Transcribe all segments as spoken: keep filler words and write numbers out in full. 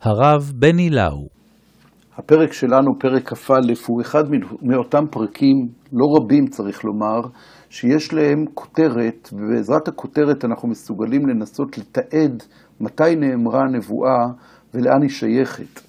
הרב בני לאו. הפרק שלנו, פרק כ"א, הוא אחד מאותם פרקים, לא רבים צריך לומר, שיש להם כותרת, ובעזרת הכותרת אנחנו מסוגלים לנסות לתעד מתי נאמרה הנבואה ולאן היא שייכת.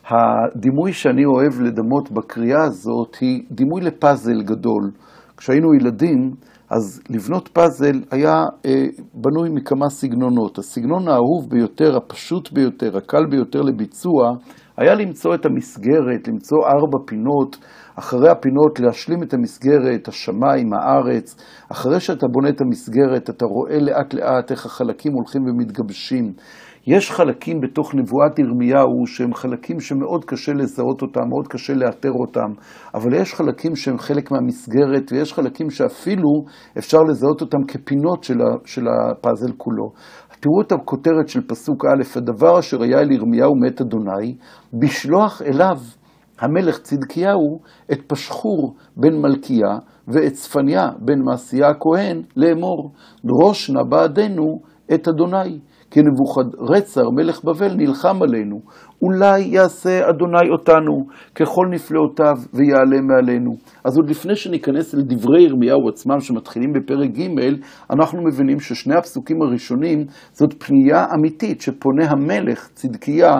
הדימוי שאני אוהב לדמות בקריאה הזאת היא דימוי לפאזל גדול. כשהיינו ילדים, אז לבנות פאזל היה אה, בנוי מכמה סגנונות. הסגנון האהוב ביותר, הפשוט ביותר, הקל ביותר לביצוע, היה למצוא את המסגרת, למצוא ארבע פינות, אחרי הפינות להשלים את המסגרת, השמיים, הארץ. אחרי שאתה בונה את המסגרת, אתה רואה לאט לאט איך החלקים הולכים ומתגבשים. יש חלקים בתוך נבואת ירמיהו שהם חלקים שמאוד קשה לזהות אותם, מאוד קשה לאתר אותם, אבל יש חלקים שהם חלק מהמסגרת, ויש חלקים שאפילו אפשר לזהות אותם כפינות של, ה, של הפאזל כולו. תראו את הכותרת של פסוק א', הדבר אשר היה אל ירמיהו מת אדוני, בשלוח אליו המלך צדקיהו את פשחור בן מלכיה ואת צפניה בן מעשיה הכהן לאמור, דרוש נא בעדנו את אדוני. כי נבוכדרצר מלך בבל נלחם עלינו, אולי יעשה אדוני אותנו ככל נפלאותיו ויעלה מעלינו. אז עוד לפני שניכנס אל דברי ירמיהו עצמם שמתחילים בפרק ג', אנחנו מבינים ששני הפסוקים הראשונים זאת פנייה אמיתית שפונה המלך צדקיה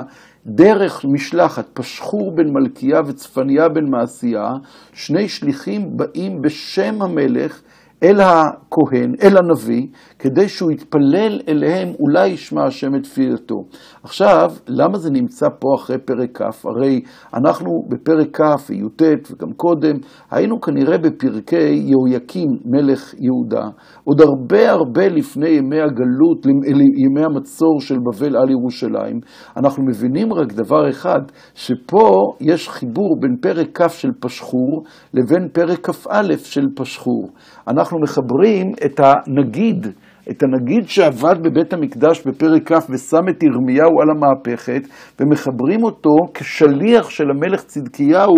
דרך משלחת פשחור בן מלכיה וצפניה בן מעשיה, שני שליחים באים בשם המלך אל הכהן, אל הנביא, כדי שהוא יתפלל אליהם, אולי ישמע השם את תפילתו. עכשיו, למה זה נמצא פה אחרי פרק כ'? הרי אנחנו בפרק כ' וי"ט וגם קודם, היינו כנראה בפרקי יהויקים מלך יהודה, עוד הרבה הרבה לפני ימי הגלות, ימי המצור של בבל על ירושלים. אנחנו מבינים רק דבר אחד, שפה יש חיבור בין פרק כ' של פשחור לבין פרק כ"א של פשחור. אנחנו מחברים את הנגיד, את הנגיד שעבד בבית המקדש בפרק כ' ושם את ירמיהו על המהפכת, ומחברים אותו כשליח של המלך צדקיהו,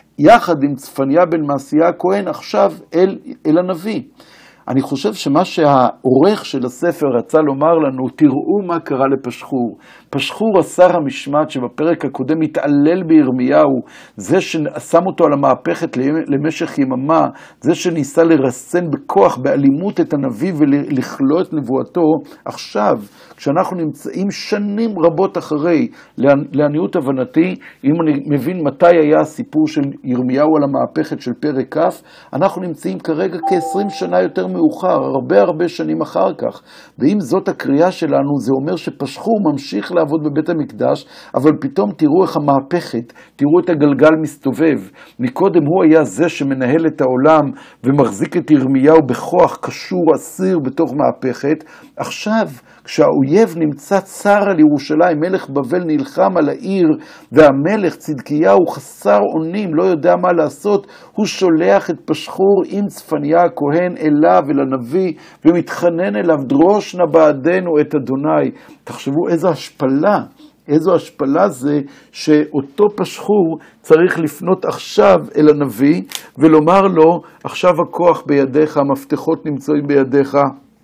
יחד עם צפניה בן מעשיה הכהן, עכשיו אל, אל הנביא. אני חושב שמה שהעורך של הספר רצה לומר לנו, תראו מה קרה לפשחור. פשחור השר המשמעת שבפרק הקודם מתעלל בירמיהו, זה ששם אותו על המהפכת למשך יממה, זה שניסה לרסן בכוח, באלימות את הנביא ולכלוא את נבואתו, עכשיו, כשאנחנו נמצאים שנים רבות אחרי, לעניות הבנתי, אם אני מבין מתי היה הסיפור של ירמיהו על המהפכת של פרק כ', אנחנו נמצאים כרגע כ-עשרים שנה יותר מאוחר, הרבה הרבה שנים אחר כך. ואם זאת הקריאה שלנו, זה אומר שפשחור ממשיך לעבוד בבית המקדש, אבל פתאום תראו איך המהפכת, תראו את הגלגל מסתובב. מקודם הוא היה זה שמנהל את העולם ומחזיק את ירמיהו בכוח קשור, אסיר בתוך מהפכת. עכשיו, כשהאויב נמצא צר על ירושלים, מלך בבל נלחם על העיר, והמלך צדקיהו חסר אונים, לא יודע מה לעשות, הוא שולח את פשחור עם צפניה הכהן אליו, אל הנביא, ומתחנן אליו, דרוש נא בעדנו את אדוני. תחשבו איזו השפלה, איזו השפלה זה שאותו פשחור צריך לפנות עכשיו אל הנביא, ולומר לו, עכשיו הכוח בידיך, המפתחות נמצאים בידיך,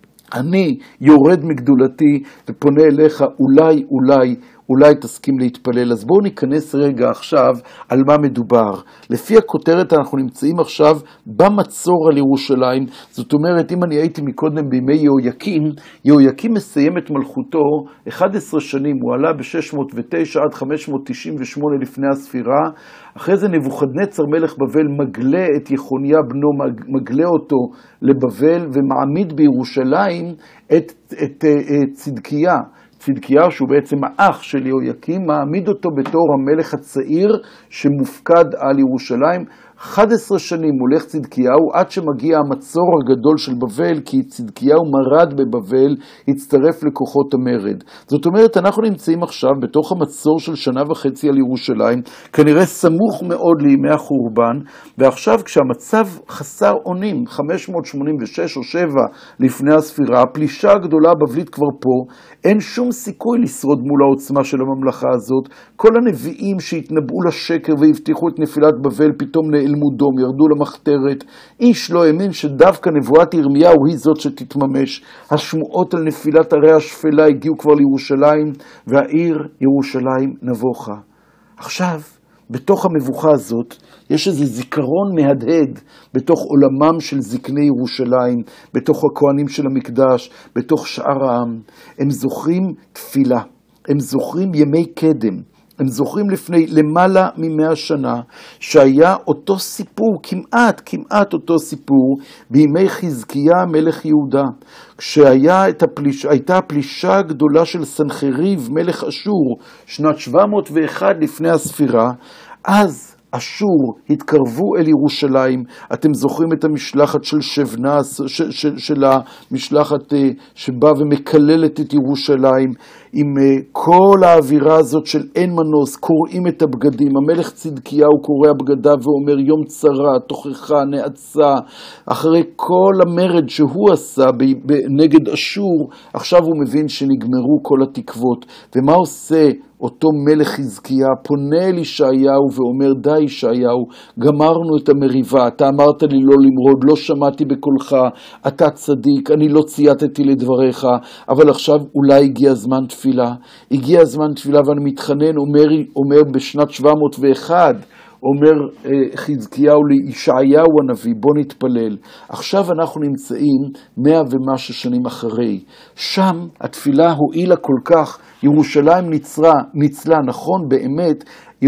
אני יורד מגדולתי ופונה אליך, אולי, אולי, אולי תסכים להתפלל. אז בואו ניכנס רגע עכשיו על מה מדובר. לפי הכותרת אנחנו נמצאים עכשיו במצור על ירושלים. זאת אומרת, אם אני הייתי מקודם בימי יהויקים, יהויקים מסיים את מלכותו אחת עשרה שנים, הוא עלה ב-שש מאות ותשע עד חמש מאות תשעים ושמונה לפני הספירה. אחרי זה נבוכדנצר מלך בבל מגלה את יחוניה בנו, מגלה אותו לבבל ומעמיד בירושלים את, את, את, את צדקיה. צדקיה, שהוא בעצם האח של יהויקים, מעמיד אותו בתור המלך הצעיר שמופקד על ירושלים. אחת עשרה שנים מולך צדקיהו עד שמגיע המצור הגדול של בבל, כי צדקיהו מרד בבבל, הצטרף לכוחות המרד. זאת אומרת, אנחנו נמצאים עכשיו בתוך המצור של שנה וחצי על ירושלים, כנראה סמוך מאוד לימי החורבן, ועכשיו כשהמצב חסר אונים, חמש מאות שמונים ושש או שבע לפני הספירה, הפלישה הגדולה הבבלית כבר פה, אין שום סיכוי לשרוד מול העוצמה של הממלכה הזאת. כל הנביאים שהתנבאו לשקר והבטיחו את נפילת בבל פתאום נעלמו. נעלמו דום, ירדו למחתרת. איש לא האמין שדווקא נבואת ירמיהו היא זאת שתתממש. השמועות על נפילת ערי השפלה הגיעו כבר לירושלים, והעיר ירושלים נבוכה. עכשיו, בתוך המבוכה הזאת, יש איזה זיכרון מהדהד בתוך עולמם של זקני ירושלים, בתוך הכהנים של המקדש, בתוך שאר העם. הם זוכרים תפילה, הם זוכרים ימי קדם, הם זוכרים לפני למעלה ממאה שנה, שהיה אותו סיפור, כמעט, כמעט אותו סיפור, בימי חזקיה מלך יהודה, כשהייתה הפליש, הפלישה הגדולה של סנחריב מלך אשור, שנת שבע מאות ואחת לפני הספירה. אז אשור התקרבו אל ירושלים. אתם זוכרים את המשלחת של שבנה, של, של, של המשלחת שבאה ומקללת את ירושלים, עם כל האווירה הזאת של אין מנוס, קוראים את הבגדים. המלך צדקיהו קורא הבגדה ואומר יום צרה, תוכחה, נעצה. אחרי כל המרד שהוא עשה נגד אשור, עכשיו הוא מבין שנגמרו כל התקוות. ומה עושה אותו מלך חזקיה? פונה אל ישעיהו ואומר, די ישעיהו, גמרנו את המריבה, אתה אמרת לי לא למרוד, לא שמעתי בקולך, אתה צדיק, אני לא צייתתי לדבריך, אבל עכשיו אולי הגיע זמן תפילה, הגיע זמן תפילה ואני מתחנן, אומר, אומר בשנת שבע מאות ואחת, אומר חזקיהו לישעיהו הנביא, בוא נתפלל. עכשיו אנחנו נמצאים מאה ומשהו שנים אחרי. שם התפילה הועילה כל כך, ירושלים ניצרה, ניצלה, נכון באמת,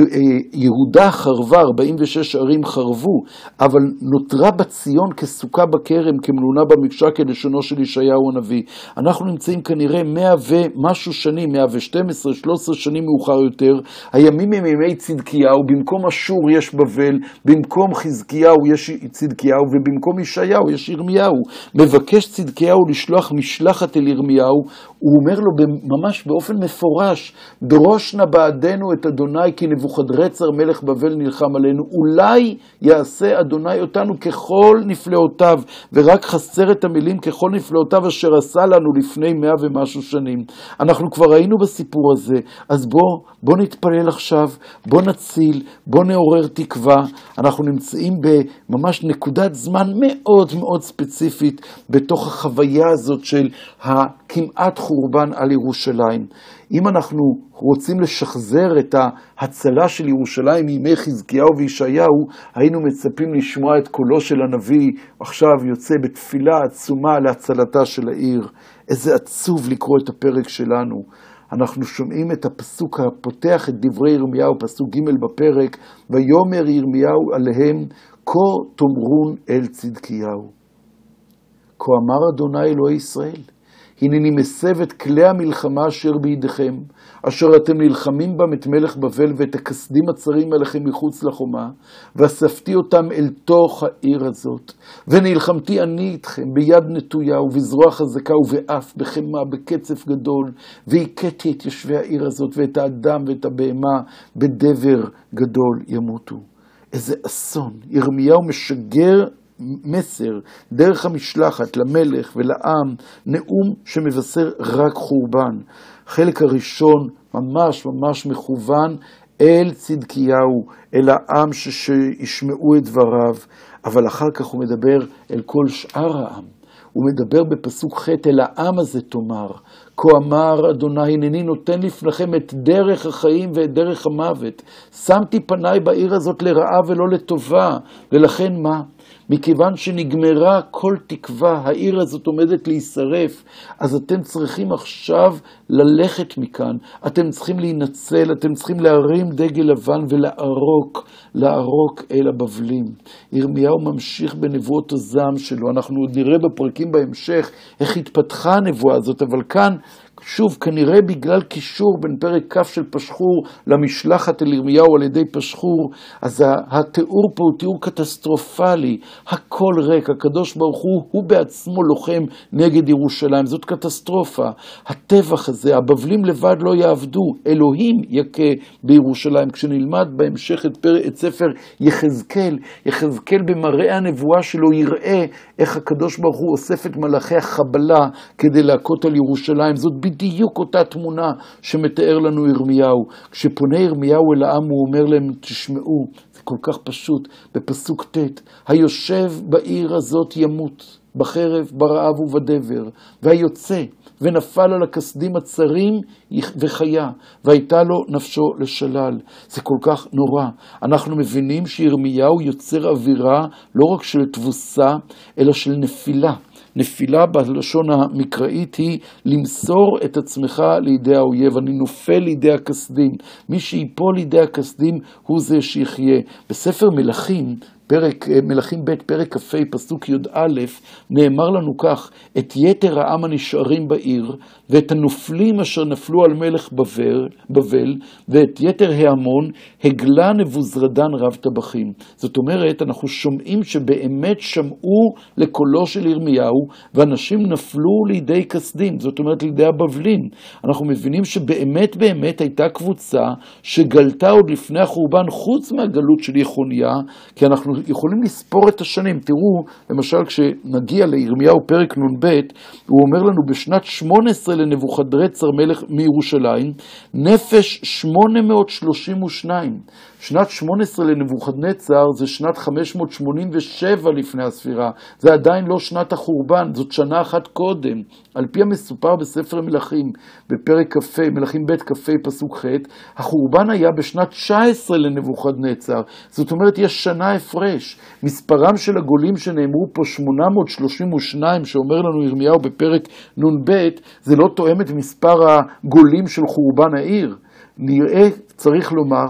יהודה חרבה, ארבעים ושש ערים חרבו, אבל נותרה בציון כסוכה בכרם, כמלונה במקשה, כלשונו של ישעיהו הנביא. אנחנו נמצאים כנראה מאה ומשהו שנים, מאה ושתים עשרה, שלוש עשרה שנים מאוחר יותר. הימים הם ימי צדקיהו, במקום אשור יש בבל, במקום חזקיהו יש צדקיהו, ובמקום ישעיהו יש ירמיהו. מבקש צדקיהו לשלוח משלחת אל ירמיהו, הוא אומר לו ממש באופן מפורש, דרוש נא בעדנו את אדוני, כי נבוכדרצר מלך בבל נלחם עלינו, אולי יעשה אדוני אותנו ככל נפלאותיו, ורק חסר את המילים ככל נפלאותיו אשר עשה לנו לפני מאה ומשהו שנים. אנחנו כבר ראינו בסיפור הזה, אז בוא, בוא נתפלל עכשיו, בוא נציל, בוא נעורר תקווה. אנחנו נמצאים בממש נקודת זמן מאוד מאוד ספציפית, בתוך החוויה הזאת של הכמעט חורבן על ירושלים. אם אנחנו רוצים לשחזר את ההצלה של ירושלים מימי חזקיהו וישעיהו, היינו מצפים לשמוע את קולו של הנביא, עכשיו יוצא בתפילה עצומה להצלתה של העיר. איזה עצוב לקרוא את הפרק שלנו. אנחנו שומעים את הפסוק הפותח את דברי ירמיהו, פסוק ג' בפרק, ויאמר ירמיהו עליהם, כה תאמרון אל צדקיהו. כה אמר אדוני אלוהי ישראל, הנני מסב את כלי המלחמה אשר בידיכם, אשר אתם נלחמים בם את מלך בבל ואת הכסדים הצרים עליכם מחוץ לחומה, ואספתי אותם אל תוך העיר הזאת, ונלחמתי אני איתכם ביד נטויה ובזרוע חזקה ובאף בחמה בקצף גדול, והכיתי את יושבי העיר הזאת ואת האדם ואת הבהמה בדבר גדול ימותו. איזה אסון. ירמיהו משגר מסר דרך המשלחת למלך ולעם, נאום שמבשר רק חורבן. חלק הראשון ממש ממש מכוון אל צדקיהו, אל העם שישמעו את דבריו, אבל אחר כך הוא מדבר אל כל שאר העם. הוא מדבר בפסוק ח' אל העם הזה תאמר, כה אמר אדוני הנני נותן לפניכם את דרך החיים ואת דרך המוות. שמתי פניי בעיר הזאת לרעה ולא לטובה, ולכן מה? מכיוון שנגמרה כל תקווה, העיר הזאת עומדת להישרף, אז אתם צריכים עכשיו ללכת מכאן, אתם צריכים להינצל, אתם צריכים להרים דגל לבן ולערוק, לערוק אל הבבלים. ירמיהו ממשיך בנבואות הזעם שלו, אנחנו עוד נראה בפרקים בהמשך איך התפתחה הנבואה הזאת, אבל כאן, שוב, כנראה בגלל קישור בין פרק כ' של פשחור למשלחת אל ירמיהו על ידי פשחור, אז התיאור פה הוא תיאור קטסטרופלי, הכל ריק, הקדוש ברוך הוא, הוא בעצמו לוחם נגד ירושלים, זאת קטסטרופה. הטבח הזה, הבבלים לבד לא יעבדו, אלוהים יכה בירושלים. כשנלמד בהמשך את, פר... את ספר יחזקאל, יחזקאל במראה הנבואה שלו יראה איך הקדוש ברוך הוא אוסף את מלאכי החבלה כדי להכות על ירושלים. זאת בדיוק אותה תמונה שמתאר לנו ירמיהו. כשפונה ירמיהו אל העם הוא אומר להם, תשמעו, זה כל כך פשוט, בפסוק ט', היושב בעיר הזאת ימות, בחרב, ברעב ובדבר, והיוצא ונפל על הכסדים הצרים וחיה, והייתה לו נפשו לשלל. זה כל כך נורא. אנחנו מבינים שירמיהו יוצר אווירה לא רק של תבוסה, אלא של נפילה. נפילה בלשון המקראית היא למסור את עצמך לידי האויב. אני נופל לידי הכסדים. מי שיפול לידי הכסדים הוא זה שיחיה. בספר מלכים, פרק, מלכים ב' פרק כ"ה פסוק י"א, נאמר לנו כך: את יתר העם הנשארים בעיר ואת הנופלים אשר נפלו על מלך בבל, בבל ואת יתר ההמון הגלה נבוזרדן רב טבחים. זאת אומרת, אנחנו שומעים שבאמת שמעו לקולו של ירמיהו, ואנשים נפלו לידי כסדים, זאת אומרת לידי הבבלים. אנחנו מבינים שבאמת באמת הייתה קבוצה שגלתה עוד לפני החורבן, חוץ מהגלות של יחוניה, כי אנחנו יכולים לספור את השנים. תראו, למשל כשנגיע לירמיהו פרק נ"ב, הוא אומר לנו בשנת שמונה עשרה לנבוכדנצר מלך מירושלים, נפש שמונה מאות שלושים ושתיים. שנת שמונה עשרה לנבוכדנצר זה שנת חמש מאות שמונים ושבע לפני הספירה. זה עדיין לא שנת החורבן, זאת שנה אחת קודם. על פי המסופר בספר מלכים, בפרק כ"ה, מלכים ב' כ"ה פסוק ח', החורבן היה בשנת תשע עשרה לנבוכדנצר. זאת אומרת, יש שנה הפרש. מספרם של הגולים שנאמרו פה שמונה מאות שלושים ושתיים, שאומר לנו ירמיהו בפרק נ"ב, זה לא תואם את מספר הגולים של חורבן העיר. נראה, צריך לומר,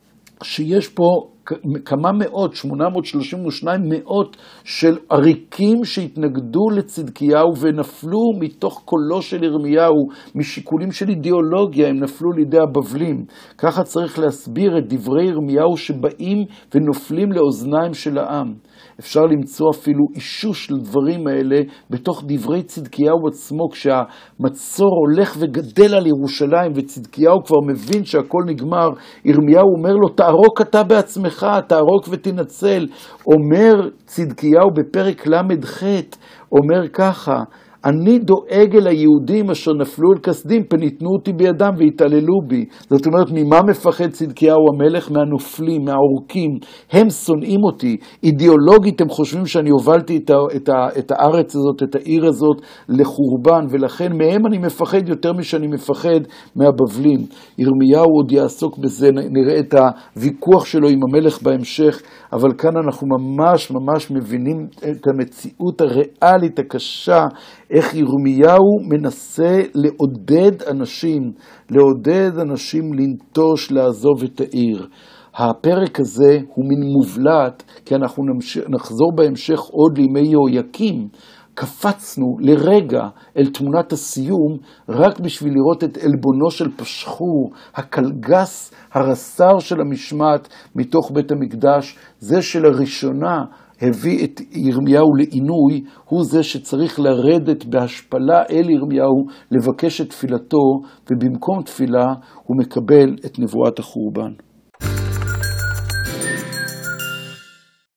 שיש פה כמה מאות, שמונה מאות שלושים ושתיים מאות של עריקים שהתנגדו לצדקיהו ונפלו מתוך קולו של ירמיהו, משיקולים של אידיאולוגיה, הם נפלו לידי הבבלים. ככה צריך להסביר את דברי ירמיהו שבאים ונופלים לאוזניים של העם. אפשר למצוא אפילו אישוש לדברים האלה בתוך דברי צדקיהו עצמו, כשהמצור הולך וגדל על ירושלים וצדקיהו כבר מבין שהכל נגמר. ירמיהו אומר לו, תערוק אתה בעצמך, תערוק ותנצל. אומר צדקיהו בפרק למד ח', אומר ככה: אני דואג אל היהודים אשר נפלו אל כסדים, פן יתנו אותי בידם והתעללו בי. זאת אומרת, ממה מפחד צדקיהו המלך? מהנופלים, מהעורקים. הם שונאים אותי. אידיאולוגית הם חושבים שאני הובלתי את, ה, את, ה, את הארץ הזאת, את העיר הזאת לחורבן, ולכן מהם אני מפחד יותר משאני מפחד מהבבלים. ירמיהו עוד יעסוק בזה, נראה את הוויכוח שלו עם המלך בהמשך, אבל כאן אנחנו ממש ממש מבינים את המציאות הריאלית הקשה, איך ירמיהו מנסה לעודד אנשים, לעודד אנשים לנטוש, לעזוב את העיר. הפרק הזה הוא מין מובלט, כי אנחנו נחזור בהמשך עוד לימי יהויקים. קפצנו לרגע אל תמונת הסיום, רק בשביל לראות את אלבונו של פשחור, הקלגס, הרס"ר של המשמעת מתוך בית המקדש. זה שלראשונה הביא את ירמיהו לעינוי, הוא זה שצריך לרדת בהשפלה אל ירמיהו, לבקש את תפילתו, ובמקום תפילה הוא מקבל את נבואת החורבן.